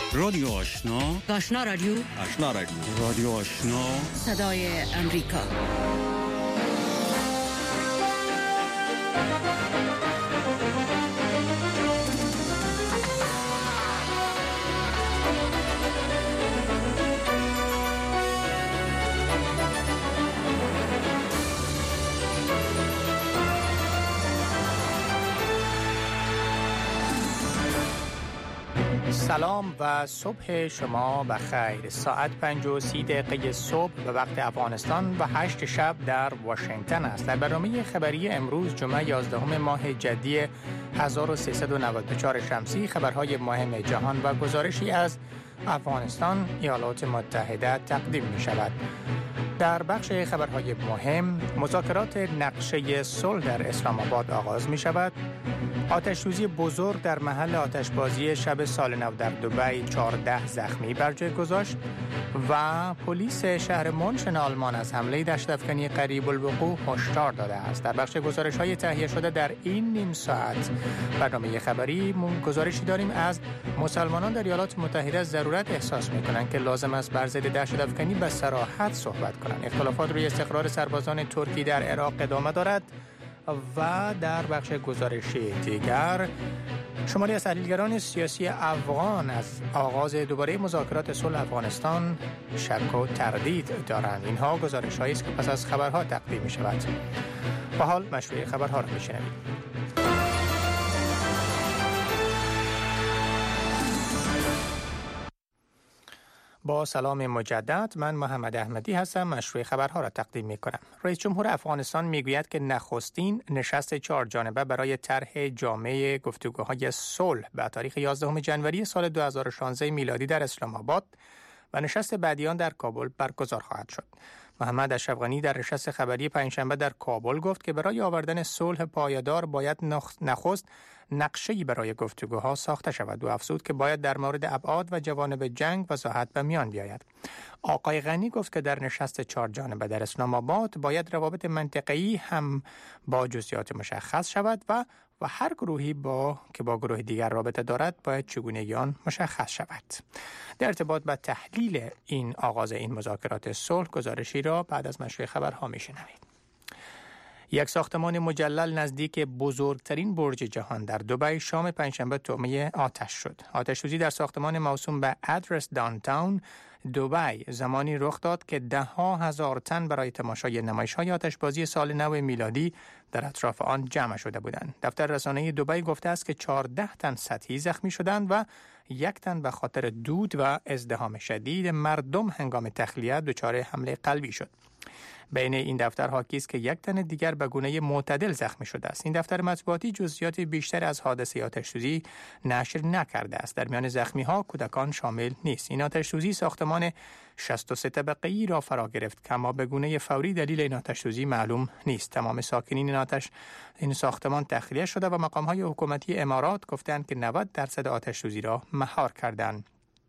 رادیو آشنا، آشنا رادیو، آشنا رادیو، رادیو آشنا، صدای امریکا. سلام و صبح شما بخیر. ساعت 5:30 صبح به وقت افغانستان و 8 شب در واشنگتن است. در برنامه خبری امروز جمعه 11 ماه جدی 1394 شمسی خبرهای مهم جهان و گزارشی از افغانستان، ایالات متحده تقدیم می شود. در بخش خبرهای مهم مذاکرات نقشه صلح در اسلام آباد آغاز می شود. آتش‌سوزی بزرگ در محل آتشبازی شب سال نو در دبی 14 زخمی بر جای گذاشت و پلیس شهر مونشن آلمان از حمله دشت‌افکنی قریب الوقوع هشدار داده است. در بخش گزارش‌های تهیه شده در این نیم ساعت برنامه خبری گزارشی داریم از مسلمانان در ایالات متحده ضرورت احساس می‌کنند که لازم است بر ضد دشت‌افکنی به صراحت صحبت کنند. اختلافات روی استقرار سربازان ترکی در عراق ادامه دارد. و در بخش گزارشی دیگر شماری از تحلیلگران سیاسی افغان از آغاز دوباره مذاکرات صلح افغانستان شک و تردید دارند. اینها گزارش‌هایی است که پس از خبرها تقدیم می‌شود. با حال مشروع خبرها را می‌شنوید. با سلام مجدد، من محمد احمدی هستم. مشروع خبرها را تقدیم می کنم. رئیس جمهور افغانستان می گوید که نخستین نشست 4 جانبه برای طرح جامع گفتگوهای صلح به تاریخ 11 ژانویه سال 2016 میلادی در اسلام آباد و نشست بعدی آن در کابل برگزار خواهد شد. محمد اشرف غنی در نشست خبری پنجشنبه در کابل گفت که برای آوردن صلح پایدار باید نخست نقشه‌ای برای گفتگوها ساخته شود و افزود که باید در مورد ابعاد و جوانب جنگ وضاحت به میان بیاید. آقای غنی گفت که در نشست 4 جانبه در اسلام آباد باید روابط منطقه‌ای هم با جزئیات مشخص شود و هر گروهی با گروه دیگر رابطه دارد باید چگونگی آن مشخص شود. در ارتباط با تحلیل آغاز این مذاکرات صلح گزارشی را بعد از مشروع خبرها میشنوید. یک ساختمان مجلل نزدیک بزرگترین برج جهان در دبی شام پنجشنبه طعمه آتش شد. آتش‌سوزی در ساختمان موسوم به ادرس داونتاون دبی زمانی رخ داد که 10,000 تن برای تماشای نمایش‌های آتشبازی سال نو میلادی در اطراف آن جمع شده بودند. دفتر رسانه‌ای دبی گفته است که 14 تن سطحی زخمی شدند و 1 تن به خاطر دود و ازدحام شدید مردم هنگام تخلیه دچار حمله قلبی شد. بین این دفتر حاکی است که 1 تن دیگر به گونه معتدل زخمی شده است. این دفتر مطبوعاتی جزئیات بیشتر از حادثه آتش‌سوزی نشر نکرده است. در میان زخمی‌ها کودکان شامل نیست. این آتش‌سوزی ساختمان 63 طبقه‌ای را فرا گرفت که اما به گونه فوری دلیل این آتش‌سوزی معلوم نیست. تمام ساکنین این ساختمان تخلیه شده و مقام‌های حکومتی امارات گفتند که 90% آتش‌سوزی را مهار کردند.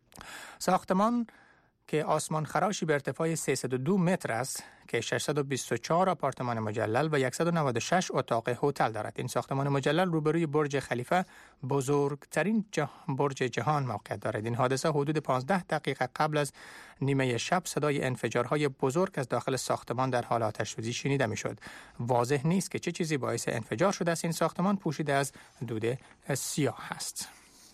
ساختمان که آسمان خراشی به ارتفاع 302 متر است که 624 آپارتمان مجلل و 196 اتاق هتل دارد. این ساختمان مجلل روبروی برج خلیفه بزرگترین برج جهان موقعیت دارد. این حادثه حدود 15 دقیقه قبل از نیمه شب صدای انفجارهای بزرگ از داخل ساختمان در حال آتش‌سوزی شنیده میشد. واضح نیست که چه چیزی باعث انفجار شده است. این ساختمان پوشیده از دود سیاه است.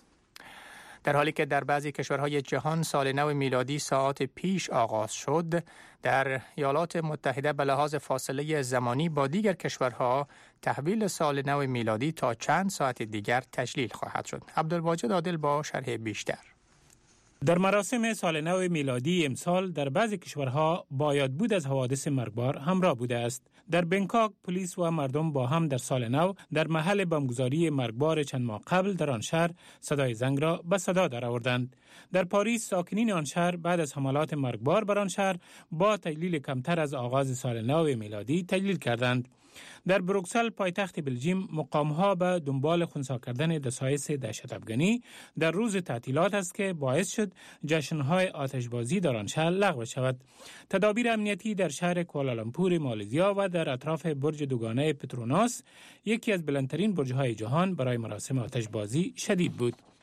در حالی که در بعضی کشورهای جهان سال نو میلادی ساعات پیش آغاز شد، در ایالات متحده به لحاظ فاصله زمانی با دیگر کشورها تحویل سال نو میلادی تا چند ساعت دیگر تجلیل خواهد شد. عبدالواجد عادل با شرح بیشتر. در مراسم سال نو میلادی امسال در بعضی کشورها با یادبود از حوادث مرگبار همراه بوده است. در بنکاک پلیس و مردم با هم در سال نو در محل بمبگذاری مرگبار چند ماه قبل در آن شهر صدای زنگ را به صدا درآوردند. در پاریس ساکنین آن شهر بعد از حملات مرگبار بر آن شهر با تجلیل کمتر از آغاز سال نو میلادی تجلیل کردند. در بروکسل پایتخت بلژیم مقام‌ها به دنبال خنثی کردن دسایس دهشت‌افکنی در روز تعطیلات است که باعث شد جشن‌های آتشبازی در آن شهر لغو شود. تدابیر امنیتی در شهر کوالالامپور مالزیا و در اطراف برج دوگانه پتروناس، یکی از بلندترین برج‌های جهان، برای مراسم آتشبازی شدید بود.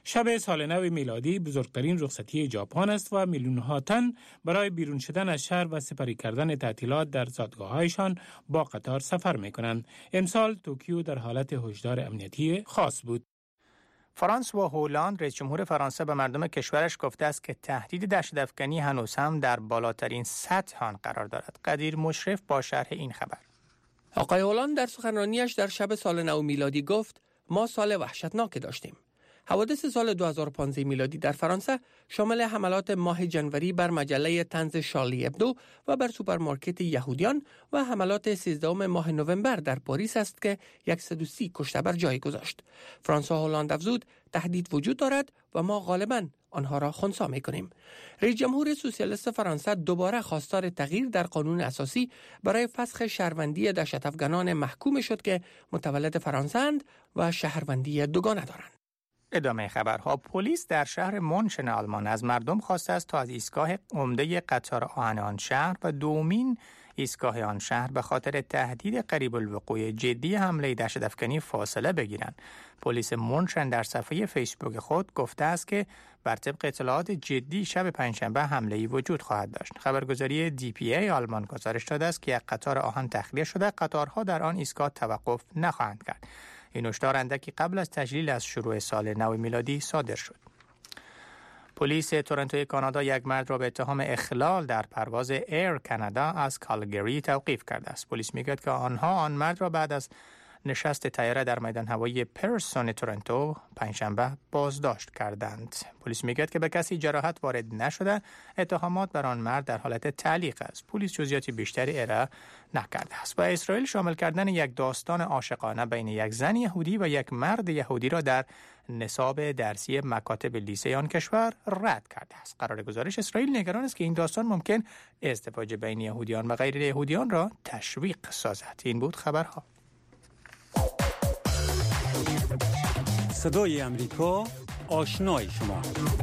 شب سال نو میلادی بزرگترین رخصتی ژاپن است و میلیون‌ها تن برای بیرون شدن از شهر و سپری کردن تعطیلات در زادگاه‌هایشان با قطار سفر می‌کنند. امسال توکیو در حالت هشدار امنیتی خاص بود. فرانسوا هولاند رئیس جمهور فرانسه به مردم کشورش گفته است که تهدید دهشت‌افکنی هنوز هم در بالاترین سطح آن قرار دارد. قدیر مشرف با شرح این خبر. آقای هولاند در سخنرانیش در شب سال نو میلادی گفت ما سال وحشتناکی داشتیم. حوادث سال 2015 میلادی در فرانسه شامل حملات ماه جنوری بر مجله طنز شارلی ابدو و بر سوپرمارکت یهودیان و حملات 13 ماه نوامبر در پاریس است که 130 کشته بر جای گذاشت. فرانسوا هولاند افزود تهدید وجود دارد و ما غالباً آنها را خنثی می‌کنیم. رئیس جمهور سوسیالیست فرانسه دوباره خواستار تغییر در قانون اساسی برای فسخ شهروندی دهشت‌افکنان محکوم شد که متولد فرانسه اند و شهروندی دوگانه دارند. ادامه خبرها. پلیس در شهر مونشن آلمان از مردم خواسته است تا از ایستگاه عمده قطار آهن آن شهر و دومین ایستگاه آن شهر به خاطر تهدید قریب الوقوع جدی حمله دهشت‌افکنی فاصله بگیرند. پلیس مونشن در صفحه فیسبوک خود گفته است که بر طبق اطلاعات جدی شب پنجشنبه حمله‌ای وجود خواهد داشت. خبرگزاری DPA آلمان گزارش داده است که یک قطار آهن تخلیه شده، قطارها در آن ایستگاه توقف نخواهند کرد. این هشدار اندکی قبل از تجلیل از شروع سال نو میلادی صادر شد. پلیس تورنتوی کانادا یک مرد را به اتهام اخلال در پرواز ایر کانادا از کالگری توقیف کرده است. پلیس میگوید که آنها آن مرد را بعد از نشست طیاره در میدان هوایی پرسون تورنتو پنجشنبه بازداشت کردند. پلیس میگوید که به کسی جراحت وارد نشده. اتهامات بر آن مرد در حالت تعلیق است. پلیس جزئیات بیشتری ارائه نکرده است. و اسرائیل شامل کردن یک داستان عاشقانه بین یک زن یهودی و یک مرد یهودی را در نصاب درسی مکاتب لیسه آن کشور رد کرده است. قرار گزارش اسرائیل نگران است که این داستان ممکن ازدواج بین یهودیان و غیر یهودیان را تشویق سازد. این بود خبرها. صدای امریکا، آشنای شما.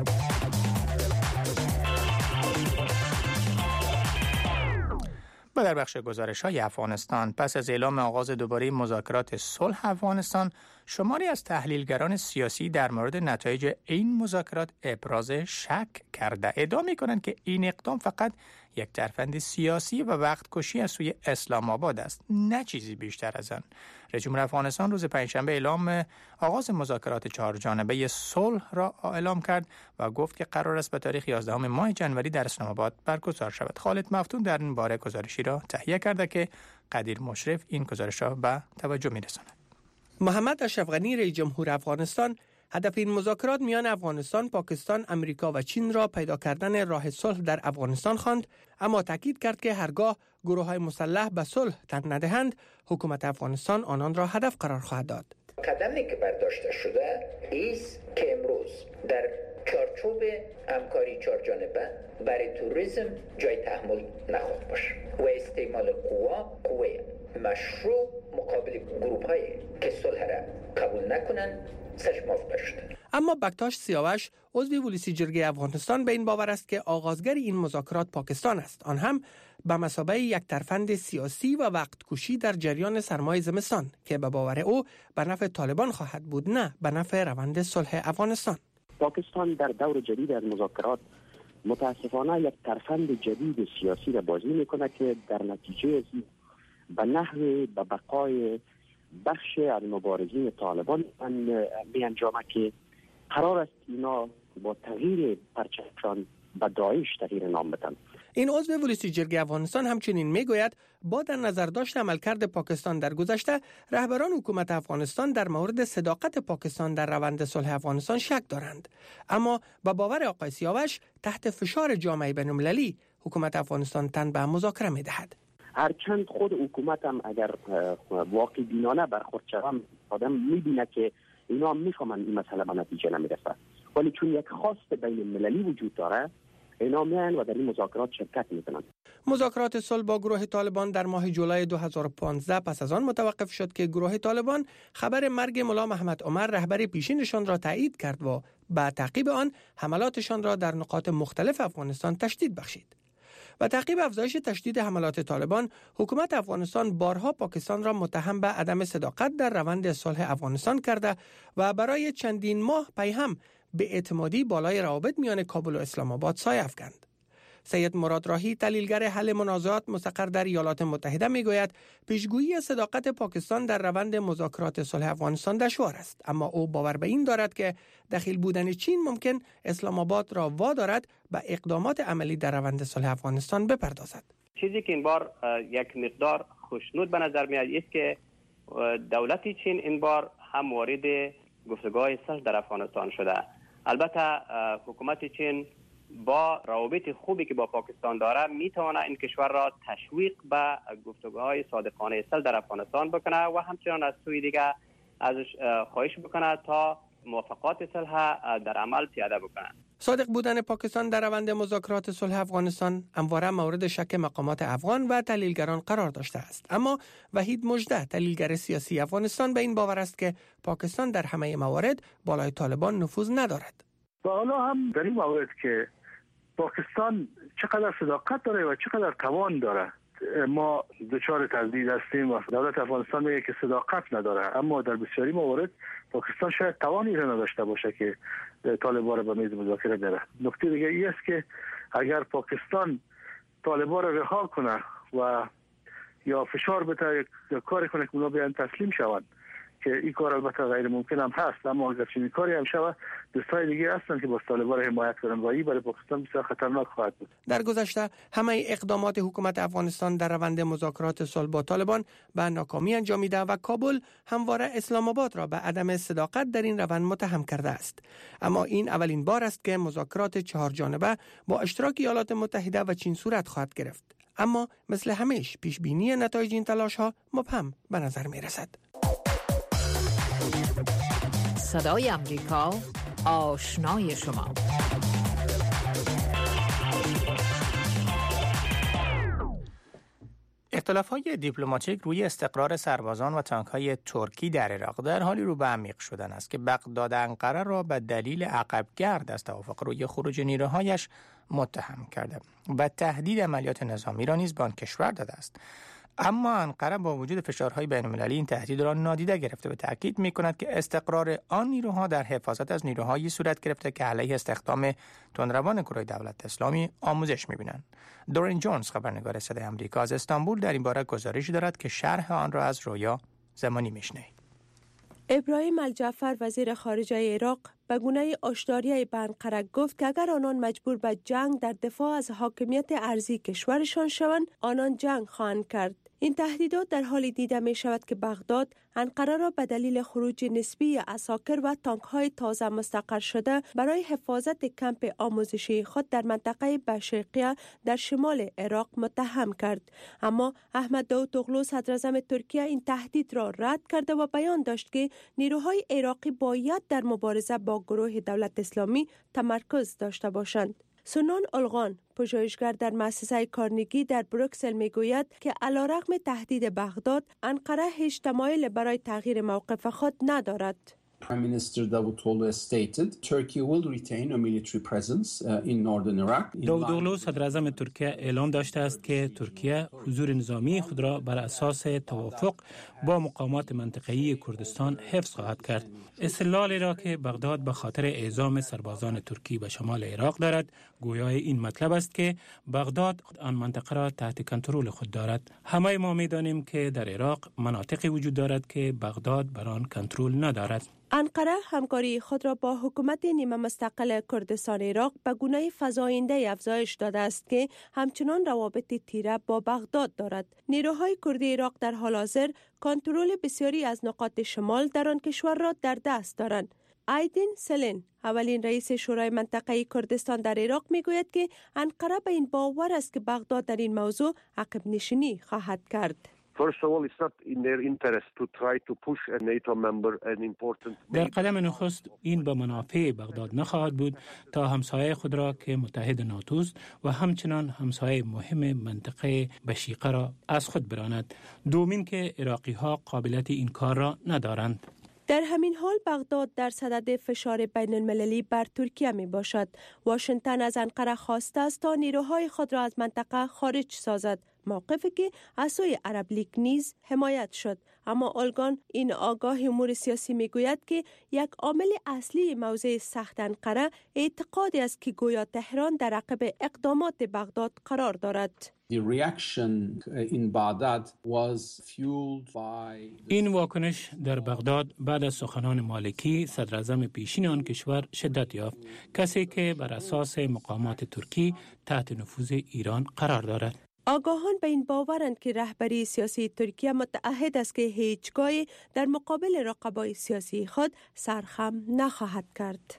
و در بخش گزارش‌های افغانستان، پس از اعلام آغاز دوباره مذاکرات صلح افغانستان، شماری از تحلیلگران سیاسی در مورد نتایج این مذاکرات ابراز شک کرده. ادعا می‌کنند که این اقدام فقط یک ترفند سیاسی و وقت کشی از سوی اسلام آباد است، نه چیزی بیشتر از آن. رئیس جمهور افغانستان روز پنجشنبه اعلام آغاز مذاکرات چهارجانبه صلح را اعلام کرد و گفت که قرار است به تاریخ 11 ماه جنوری در اسلام آباد برگزار شود. خالد مفتون در این باره گزارشی را تهیه کرده که قدیر مشرف این گزارش را به توجه می‌رساند. محمد اشرف غنی رئیس جمهور افغانستان هدف این مذاکرات میان افغانستان، پاکستان، امریکا و چین را پیدا کردن راه صلح در افغانستان خواند، اما تاکید کرد که هرگاه گروه‌های مسلح به صلح تن ندهند، حکومت افغانستان آنان را هدف قرار خواهد داد. قدمی که برداشته شده است که امروز در چارچوب همکاری چهارجانبه برای توریسم جای تحمل نخواهد باشد و استعمال قوه مشروع مقابل گروه‌هایی که صلح را قبول نکنند سرش موافق شده. اما بکتاش سیاوش عضو ولسی جرگه افغانستان به این باور است که آغازگر این مذاکرات پاکستان است، آن هم به مثابه یک ترفند سیاسی و وقت کشی در جریان سرمای زمستان که به باور او به نفع طالبان خواهد بود، نه به نفع روند صلح افغانستان. پاکستان در دور جدید از مذاکرات متاسفانه یک ترفند جدید سیاسی را بازی میکنه که در نتیجه به نحو به بقای بخش از مبارزین طالبان می انجامه که قرار است اینا با تغییر پرچمشان به داعش تغییر نام بدن. این عضو ولسی جرگه افغانستان همچنین میگوید با در نظر داشت عملکرد پاکستان در گذشته، رهبران حکومت افغانستان در مورد صداقت پاکستان در روند صلح افغانستان شک دارند. اما با باور آقای سیاوش تحت فشار جامعه بین‌المللی حکومت افغانستان تن به مذاکره می‌دهد. هرچند خود حکومت هم اگر واقع بینانه برخورد شود، آدم می‌بینه که اینا می‌فهمن این مسئله به نتیجه نمی‌رسه، ولی چون یک خواست بین المللی وجود داره اینا میان و در این مذاکرات شرکت میکنند. مذاکرات صلح با گروه طالبان در ماه جولای 2015 پس از آن متوقف شد که گروه طالبان خبر مرگ ملا محمد عمر رهبر پیشینشان را تایید کرد و به تعقیب آن حملاتشان را در نقاط مختلف افغانستان تشدید بخشید. و تعقیب افزایش تشدید حملات طالبان، حکومت افغانستان بارها پاکستان را متهم به عدم صداقت در روند صلح افغانستان کرده و برای چندین ماه پی هم بی‌اعتمادی بالای روابط میان کابل و اسلام آباد سایه افکند. سید مراد راهی تحلیلگر حل منازعات مستقر در ایالات متحده میگوید پیشگویی صداقت پاکستان در روند مذاکرات صلح افغانستان دشوار است، اما او باور به این دارد که دخیل بودن چین ممکن اسلام آباد را وادارد به اقدامات عملی در روند صلح افغانستان بپردازد. چیزی که این بار یک مقدار خوشنود به نظر میاد است که دولت چین این بار هم وارد گفتگوهای صلح در افغانستان شده. البته حکومت چین با روابط خوبی که با پاکستان داره میتونه این کشور را تشویق به گفتگوهای صادقانه صلح در افغانستان بکنه و همچنان از سوی دیگه ازش خواهش بکنه تا موافقات صلح در عمل پیاده بکنه. صادق بودن پاکستان در روند مذاکرات صلح افغانستان همواره مورد شک مقامات افغان و تحلیلگران قرار داشته است، اما وحید مژده تحلیلگر سیاسی افغانستان به این باور است که پاکستان در همه موارد بالای طالبان نفوذ ندارد. و حالا هم در این مورد که پاکستان چقدر صداقت داره و چقدر توان داره ما دچار تردید هستیم و دولت افغانستان میگه که صداقت نداره، اما در بسیاری موارد پاکستان شاید توانی را نداشته باشه که طالبان را به میز مذاکره بره. نکته دیگه ای است که اگر پاکستان طالبان را رها کنه و یا فشار بده یا کاری کنه که اونا بیان تسلیم شوند، که این کار البته غیر ممکن هم هست، اما اگر چنین کاری هم شود دوستای دیگه هستن که با طالبان را حمایت کنن و این برای پاکستان بسیار خطرناک خواهد بود. در گذشته همه اقدامات حکومت افغانستان در روند مذاکرات صلح با طالبان به ناکامی انجامیده و کابل همواره اسلام آباد را به عدم صداقت در این روند متهم کرده است. اما این اولین بار است که مذاکرات 4 جانبه با اشتراک ایالات متحده و چین صورت خواهد گرفت. اما مثل همیشه پیش بینی نتایج این تلاش ها مبهم به نظر می رسد. صدای امریکا، آشنای شما. اختلاف‌های دیپلماتیک روی استقرار سربازان و تانک‌های ترکی در عراق در حالی رو به عمیق شدن است که بغداد انقره را به دلیل عقبگرد از توافق روی خروج نیروهایش متهم کرده و تهدید عملیات نظامی را نیز به آن کشور داده است. اما انقره با وجود فشارهای بین‌المللی این تهدید را نادیده گرفته و تاکید می‌کند که استقرار آن نیروها در حفاظت از نیروهایی صورت گرفته که علیه استخدام تندروان گروه دولت اسلامی آموزش می‌بینند. دورین جونز خبرنگار صدای آمریکا از استانبول در این باره گزارش دارد که شرح آن را از رویا زمانی می‌شنوید. ابراهیم الجعفر وزیر خارجه عراق به گونه آشداری به انقره گفت که اگر آنان مجبور به جنگ در دفاع از حاکمیت ارضی کشورشان شوند، آنان جنگ خواهند کرد. این تهدیدات در حالی دیده می شود که بغداد انقره را به دلیل خروج نسبی عساکر و تانک‌های تازه مستقر شده برای حفاظت کمپ آموزشی خود در منطقه بشرقیه در شمال عراق متهم کرد. اما احمد داوطاغلو صدراعظم ترکیه این تهدید را رد کرده و بیان داشت که نیروهای عراقی باید در مبارزه با گروه دولت اسلامی تمرکز داشته باشند. سنان الغان، پژوهشگر در مؤسسه کارنگی در بروکسل میگوید که علیرغم تهدید بغداد، انقره هیچ تمایل برای تغییر موقف خود ندارد. Prime Minister Davutoglu stated Turkey will retain a military presence in northern Iraq. داوطاغلو صدراعظم ترکیه اعلام داشته است که ترکیه حضور نظامی خود را بر اساس توافق با مقامات منطقه‌ای کردستان حفظ خواهد کرد. استدلال را که بغداد به خاطر اعزام سربازان ترکی به شمال عراق دارد، گویای این مطلب است که بغداد آن منطقه را تحت کنترل خود دارد. همه ما می‌دانیم که در عراق مناطقی وجود دارد که بغداد بر آن کنترل ندارد. انقره همکاری خود را با حکومت نیمه مستقل کردستان عراق به گونه فزاینده افزایش داده است که همچنان روابط تیره با بغداد دارد. نیروهای کردی عراق در حال حاضر کنترل بسیاری از نقاط شمال در آن کشور را در دست دارند. ایدین سلین، اولین رئیس شورای منطقه کردستان در عراق میگوید که انقره به این باور است که بغداد در این موضوع عقب نشینی خواهد کرد. در قدم نخست این به منافع بغداد نخواهد بود تا همسایه خود را که متحد ناتوست و همچنان همسایه مهم منطقه بشیقه را از خود براند. دومین که عراقی ها قابلیت این کار را ندارند. در همین حال بغداد در صدد فشار بین المللی بر ترکیه می باشد. واشنگتن از انقره خواسته است تا نیروهای خود را از منطقه خارج سازد. موقفی که از سوی عرب لیگ نیز حمایت شد. اما آلگان این آگاه امور سیاسی میگوید که یک عامل اصلی موضع سخت انقره اعتقادی است که گویا تهران در عقب اقدامات بغداد قرار دارد. این واکنش در بغداد بعد از سخنان مالکی صدراعظم پیشین آن کشور شدت یافت، کسی که بر اساس مقامات ترکی تحت نفوذ ایران قرار دارد. آگاهان به این باورند که رهبری سیاسی ترکیه متعهد است که هیچگاهی در مقابل رقبای سیاسی خود سرخم نخواهد کرد.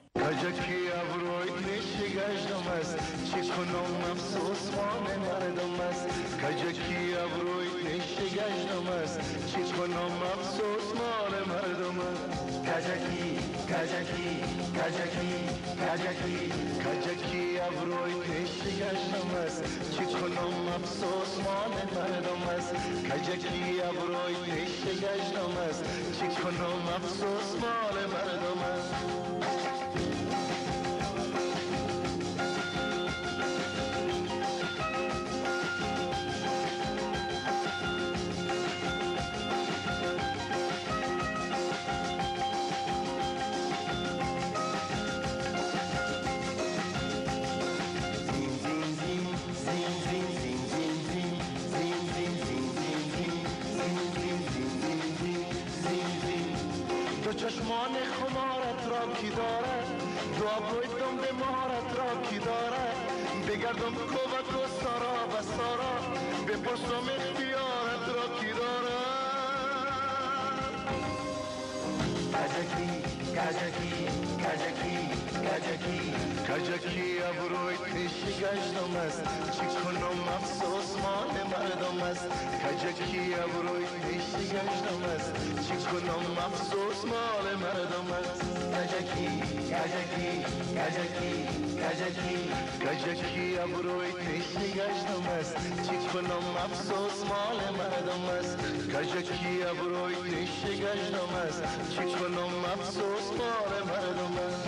چشمان خمارت را کی دارد دعا بایدم به مهارت را کی دارد بگردم کوبت و سارا و سارا بپرسم اختیارت را کی دارد کجکی کجکی کجکی کجکی کجکی ابروی پیشی گشتم است چی کنم افسوس مال مردم است کجکی ابروی پیشی گشتم است چی کنم افسوس مال مردم است کجکی کجکی کجکی کجکی کجکی ابروی پیشی گشتم است چی کنم افسوس مال مردم است کجکی ابروی پیشی گشتم است چی کنم افسوس مال مردم است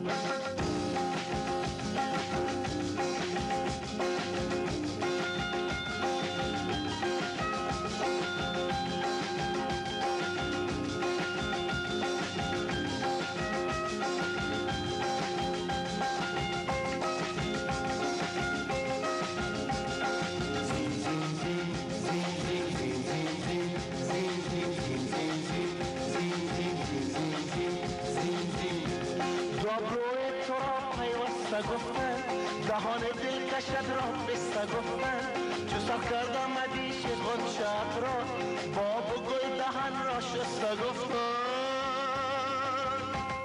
دهان دل کشد را بسته گفتن چو سخ کردم مدیش خود شب را باب و گل دهن را شسته گفتن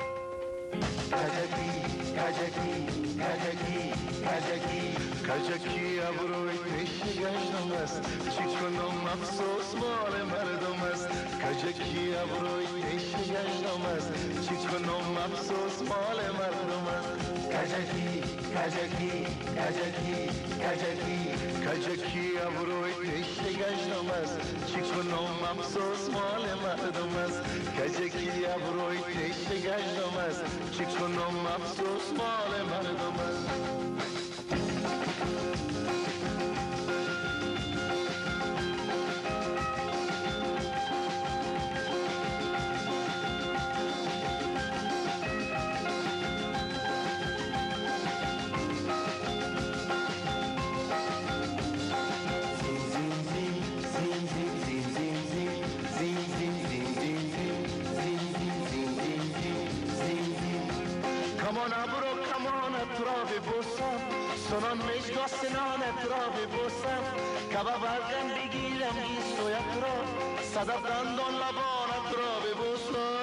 کجکی کجکی کجکی کجکی کجکی ابروی پیشی گشتم است چی کنم افسوس مال مردم است کجکی ابروی پیشی گشتم است چی کنم افسوس مال مردم است کجکی کجکی کجکی کجکی کجکی ابروی پیشی گشتم است چی کنم افسوس مال مردم است کجکی ابروی پیشی گشتم است چی کنم افسوس مال مردم است سنان مجدا سنانت را ببوسم کبا برگم بگیرم گیسویت را صدف دندان لبانت را ببوسم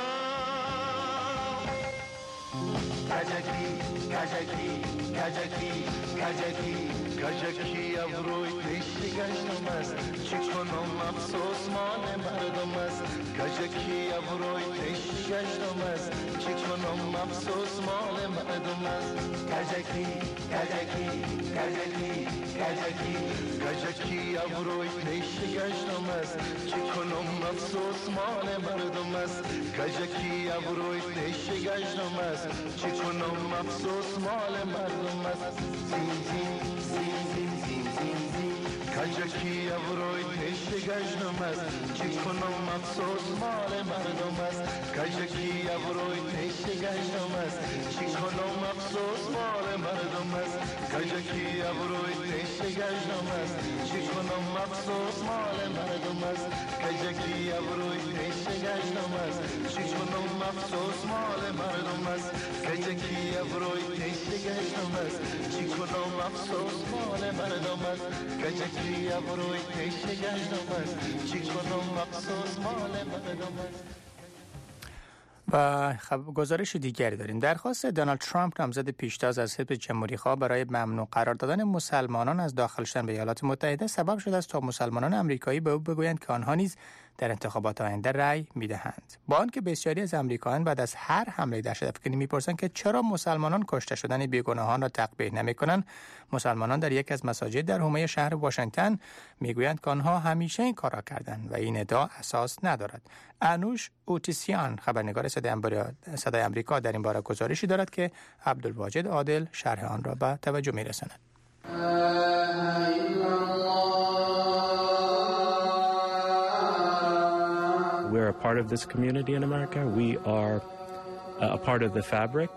کجکی کجکی کجکی کجکی کجکی ابروی پیشی گشتم است چی کنم افسوس مال مردم است کجکی ابروی پیشی گشتم است چی کنم افسوس مال مردم است کجکی کجکی کجکی کجکی کجکی ابروی پیشی گشتم است چی کنم افسوس مال مردم است کجکی ابروی پیشی گشتم است چی کنم افسوس مال مردم است زین زین زین زین زین زین زین کجکی گشنم است چی کنم افسوس مال مردم است کجکی ابروی نیش گشنم است چی کنم افسوس مال مردم است کجکی ابروی نیش گشنم است چی کنم افسوس مال مردم است کجکی ابروی نیش گشنم است چی کنم افسوس مال مردم است کجکی ابروی نیش گشنم است چی کنم افسوس مال مردم است کجکی ابروی نیش گشنم است چی کنم افسوس مال مردم است. و گزارش دیگری داریم. درخواست دونالد ترامپ نامزد پیشتاز از حزب جمهوری‌خواه برای ممنوع قرار دادن مسلمانان از داخل شدن به ایالات متحده سبب شده است تا مسلمانان آمریکایی به او بگویند که آنها نیز در انتخابات آینده رأی می‌دهند. با آنکه بسیاری از آمریکاییان بعد از هر حمله دهشت‌افکنی می‌پرسند که چرا مسلمانان کشته شدن بیگناهان را تقبیح نمی‌کنند، مسلمانان در یک از مساجد در حومه شهر واشنگتن می‌گویند که آنها همیشه این کار را کردند و این ادعا اساس ندارد. انوش اوتیسیان خبرنگار صدای آمریکا در این باره گزارشی دارد که عبدالواجد عادل شرح آن را به توجه می‌رساند. We're a part of this community in America. We are a part of the fabric.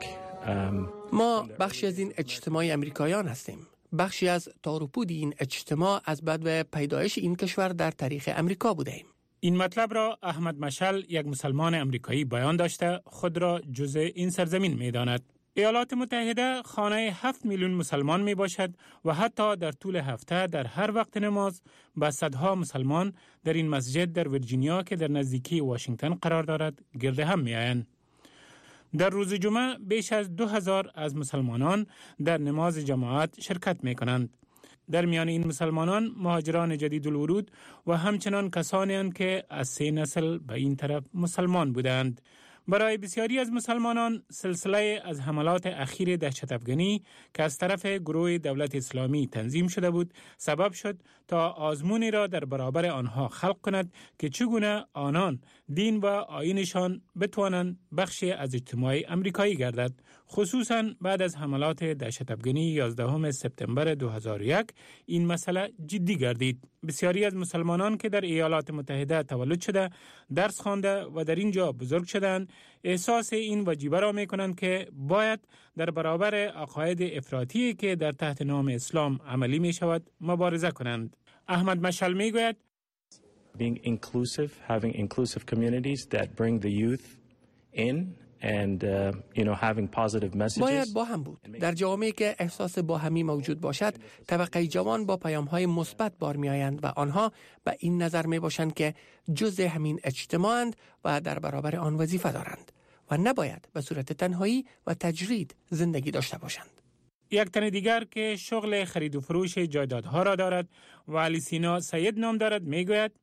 ما بخشی از این اجتماع امریکایان هستیم. بخشی از تار و پود این اجتماع از بعد پیدایش این کشور در تاریخ امریکا بوده ایم. این مطلب را احمد مشعل، یک مسلمان امریکایی، بیان داشته خود را جزء این سرزمین می داند. ایالات متحده خانه 7 میلیون مسلمان می باشد و حتی در طول هفته در هر وقت نماز با صدها مسلمان در این مسجد در ویرجینیا که در نزدیکی واشنگتن قرار دارد گرد هم می آیند. در روز جمعه بیش از 2000 از مسلمانان در نماز جماعت شرکت می کنند. در میان این مسلمانان مهاجران جدید الورود و همچنان کسانی هستند که از 3 نسل به این طرف مسلمان بودند. برای بسیاری از مسلمانان سلسله از حملات اخیر دهشت‌افکنی که از طرف گروه دولت اسلامی تنظیم شده بود سبب شد تا آزمونی را در برابر آنها خلق کند که چگونه آنان دین و آیینشان بتوانند بخشی از اجتماع امریکایی گردد، خصوصا بعد از حملات دهشت‌افکنی 11 سپتامبر 2001 این مسئله جدی گردید. بسیاری از مسلمانان که در ایالات متحده تولد شده، درس خوانده و در اینجا بزرگ شدند، احساس این واجبه را می‌کنند که باید در برابر عقاید افراطی که در تحت نام اسلام عملی می‌شود مبارزه کنند. احمد مشعل می‌گوید being inclusive, having inclusive communities that bring the youth in and having positive messages. باید با هم بود. در جوامعی که احساس باهمی موجود باشد، طبقه جوان با پیام‌های مثبت بار می‌آیند و آنها به این نظر می‌باشند که جزء همین اجتماعند و در برابر آن وظیفه دارند و نباید به صورت تنهایی و تجرید زندگی داشته باشند. یک تن دیگر که شغل خرید و فروش جایدادها را دارد و علی سینا سید نام دارد میگوید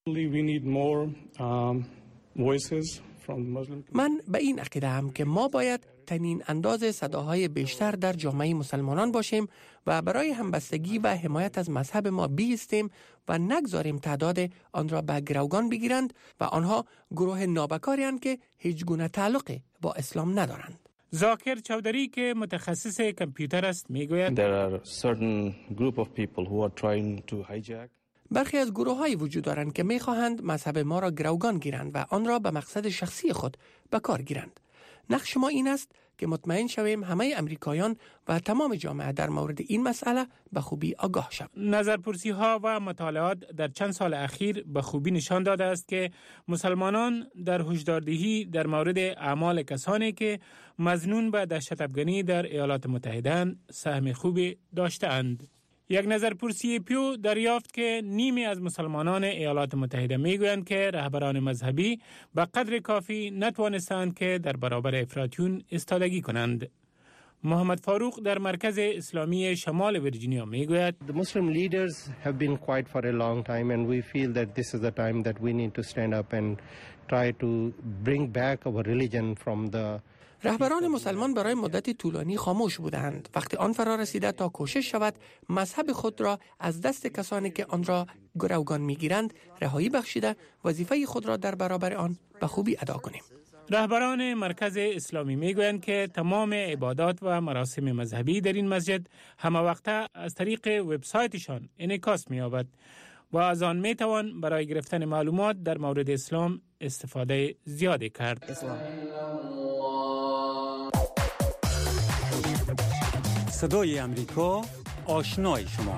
من به این عقیده ام که ما باید تنین انداز صداهای بیشتر در جامعه مسلمانان باشیم و برای همبستگی و حمایت از مذهب ما بیستیم و نگذاریم تعداد آن را به گروگان بگیرند و آنها گروه نابکاری هستند که هیچ گونه تعلقی با اسلام ندارند. ذاکر چودری که متخصص کامپیوتر است میگوید برخی از گروه‌هایی وجود دارند که می‌خواهند مذهب ما را گروگان گیرند و آن را به مقصد شخصی خود به کار گیرند. نقش ما این است که مطمئن شویم همه امریکایان و تمام جامعه در مورد این مسئله به خوبی آگاه شوند. نظرپرسی‌ها و مطالعات در چند سال اخیر به خوبی نشان داده است که مسلمانان در هشداردهی در مورد اعمال کسانی که مظنون به دهشت‌افکنی در ایالات متحده سهم خوبی داشته‌اند. یک نظرپرسی پیو دریافت که نیمی از مسلمانان ایالات متحده میگویند که رهبران مذهبی به قدر کافی نتوانستند که در برابر افراطیون ایستادگی کنند. محمد فاروق در مرکز اسلامی شمال ویرجینیا میگوید The Muslim leaders have been quiet for a long time and we feel that this is the time that we need to stand up and try to bring back our religion from the رهبران مسلمان برای مدتی طولانی خاموش بودند. وقتی آن فرا رسیده تا کوشش شود مذهب خود را از دست کسانی که آن را گروگان میگیرند رهایی بخشیده وظیفه خود را در برابر آن به خوبی ادا کنیم. رهبران مرکز اسلامی میگویند که تمام عبادات و مراسم مذهبی در این مسجد همه وقته از طریق وبسایتشان انعکاس می‌یابد و از آن می توان برای گرفتن معلومات در مورد اسلام استفاده زیادی کرد. صدای امریکا، آشنای شما.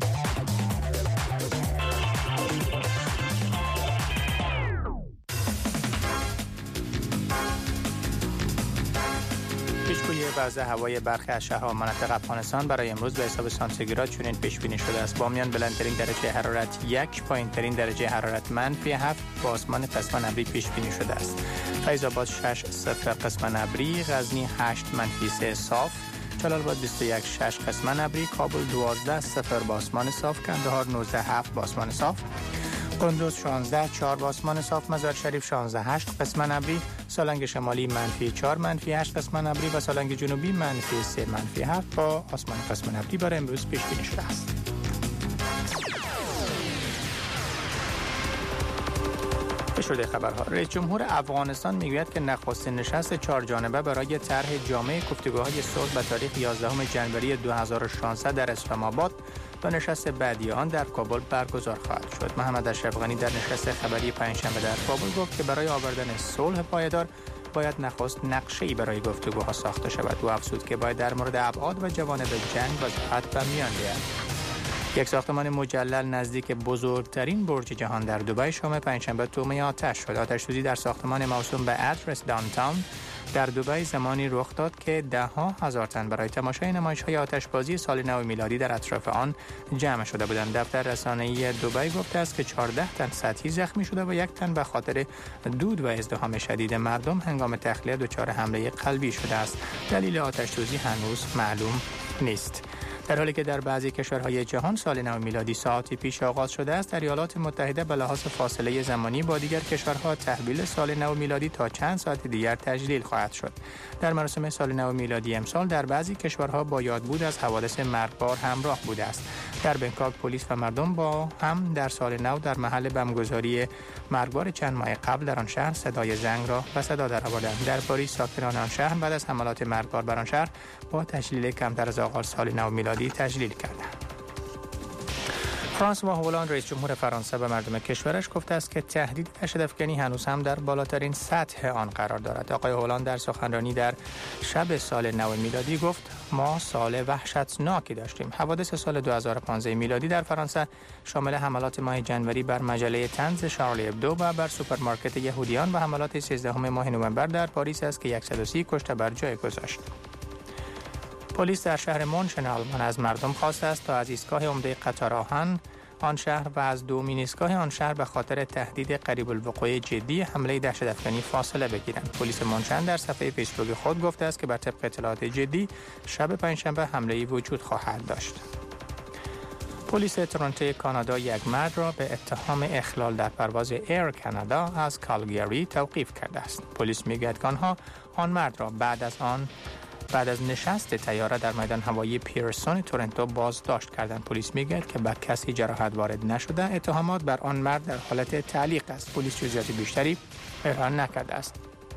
پیشگویی وضع هوای برخی از شهرها و مناطق افغانستان برای امروز به حساب سانتیگراد چنین پیش بینی شده است: بامیان بلندترین درجه حرارت 1، پایینترین درجه حرارت -7 با آسمان قسمت ابری پیش بینی شده است. فیض آباد 6 0 قسمت ابری، غزنی 8 -3 صاف، جلال آباد 21 6 قسمت ابری، کابل 12 0 با آسمان صاف، کندهار 19 7 با آسمان صاف، قندوز 16 4 با آسمان صاف، مزار شریف 16 8 قسمت ابری، سالنگ شمالی -4 -8 قسمت ابری و سالنگ جنوبی -3 -7 با آسمان قسمت ابری برای امروز پیش بینی شده است. شده خبرها. رئیس جمهور افغانستان میگوید که نخستین نشست 4 جانبه برای طرح جامع گفتگوهای صلح به تاریخ 11 جنوری 2016 در اسلام آباد و نشست بعدی آن در کابل برگزار خواهد شد. محمد اشرف غنی در نشست خبری پنجشنبه در کابل گفت که برای آوردن صلح پایدار باید نخست نقشه‌ای برای گفتگوها ساخته شود و افزود که باید در مورد ابعاد و جوانب جنگ وضاحت به میان بیاید. یک ساختمان مجلل نزدیک بزرگترین برج جهان در دبی شام پنجشنبه تومه آتش شد. آتش‌سوزی در ساختمان موسوم به ادرس داونتاون در دبی زمانی رخ داد که ده‌ها هزار تن برای تماشای نمایش‌های آتشبازی سال نو میلادی در اطراف آن جمع شده بودند. دفتر رسانه‌ای دبی گفته است که 14 تن سطحی زخمی شده و 1 تن به خاطر دود و ازدحام شدید مردم هنگام تخلیه دچار حمله قلبی شده است. دلیل آتش‌سوزی هنوز معلوم نیست. در حالی که در بعضی کشورهای جهان سال نو میلادی ساعتی پیش آغاز شده است، در ایالات متحده به لحاظ فاصله زمانی با دیگر کشورها تحویل سال نو میلادی تا چند ساعت دیگر تجلیل خواهد شد. در مراسم سال نو میلادی امسال در بعضی کشورها با یادبود از حوادث مرگبار همراه بوده است. در بنکاک پلیس و مردم با هم در سال نو در محل بمبگذاری مرگبار چند ماه قبل در آن شهر صدای زنگ را به صدا درآوردند. در پاریس ساکنان آن شهر بعد از حملات مرگبار بر آن شهر با تجلیل کمتر از آغاز سال نو میلادی تجلیل کردند. فرانسوا هولاند رئیس جمهور فرانسه به مردم کشورش گفته است که تهدید تشددافکنی هنوز هم در بالاترین سطح آن قرار دارد. آقای هولاند در سخنرانی در شب سال نو میلادی گفت: ما سال وحشتناکی داشتیم. حوادث سال 2015 میلادی در فرانسه شامل حملات ماه جنوری بر مجله طنز شارلی ابدو و بر سوپرمارکت یهودیان و حملات 13 ماه نوامبر در پاریس است که 130 کشته بر جای گذاشت. پلیس در شهر مونشن آلمان از مردم خواسته است تا از ایستگاه عمده قطار آهن آن شهر و از دومین ایستگاه آن شهر به خاطر تهدید قریب الوقوع جدی حمله دهشت‌افکنی فاصله بگیرند. پلیس مونشن در صفحه فیسبوک خود گفته است که بر طبق اطلاعات جدی شب پنجشنبه حمله‌ای وجود خواهد داشت. پلیس تورنتو کانادا یک مرد را به اتهام اخلال در پرواز ایر کانادا از کالگری توقیف کرده است. پلیس میگوید که آنها آن مرد را بعد از نشست طیاره در میدان هوایی پیرسون تورنتو بازداشت کردند. پلیس میگوید که به کسی جراحت وارد نشده. اتهامات بر آن مرد در حالت تعلیق است. پلیس جزئیات بیشتری ارائه نکرده است.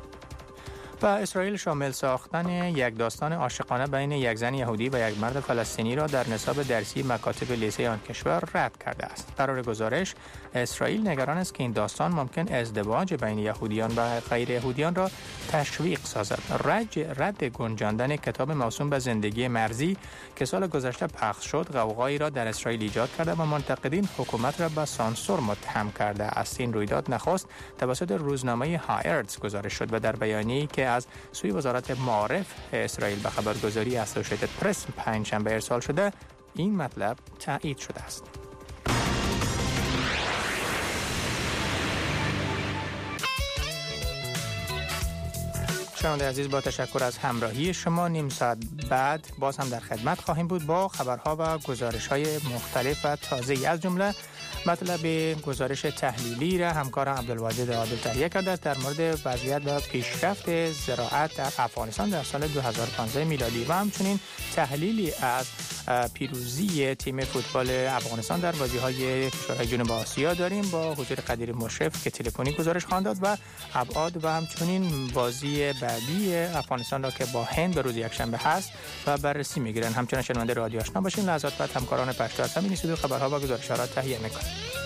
و اسرائیل شامل ساختن یک داستان عاشقانه بین یک زن یهودی و یک مرد فلسطینی را در نصاب درسی مکاتب لیسه آن کشور رد کرده است. برای گزارش اسرائیل نگران است که این داستان ممکن ازدواج بین یهودیان و غیر یهودیان را تشویق سازد. رد گنجاندن کتاب موسوم به زندگی مرزی که سال گذشته پخش شد غوغایی را در اسرائیل ایجاد کرده و منتقدین حکومت را به سانسور متهم کرده است. این رویداد نخست توسط روزنامه هایردز گزارش شد و در بیانیه‌ای که از سوی وزارت معارف اسرائیل به خبرگزاری اسوسییتد پرس پنجشنبه ارسال شده این مطلب تایید شده است. شنونده عزیز، با تشکر از همراهی شما. نیم ساعت بعد باز هم در خدمت خواهیم بود با خبرها و گزارش‌های مختلف و تازه‌ای، از جمله مطلب گزارش تحلیلی را همکارم عبدالواجد عادل تهیه کرده است در مورد وضعیت و پیشرفت زراعت در افغانستان در سال 2015 میلادی و همچنین تحلیلی از پیروزی تیم فوتبال افغانستان در بازی‌های کشورهای جنوب آسیا داریم با حضور قدیر مشرف که تلفنی گزارش خواهند داد و ابعاد و همچنین بازی بعدی افغانستان را که با هند به روز یکشنبه هست و بررسی می‌گیرن. همچنین شنونده رادیو آشنا باشین. لحظات بعد همکاران پشتو از همین استودیو خبرها و گزارشات تهیه می‌کنند.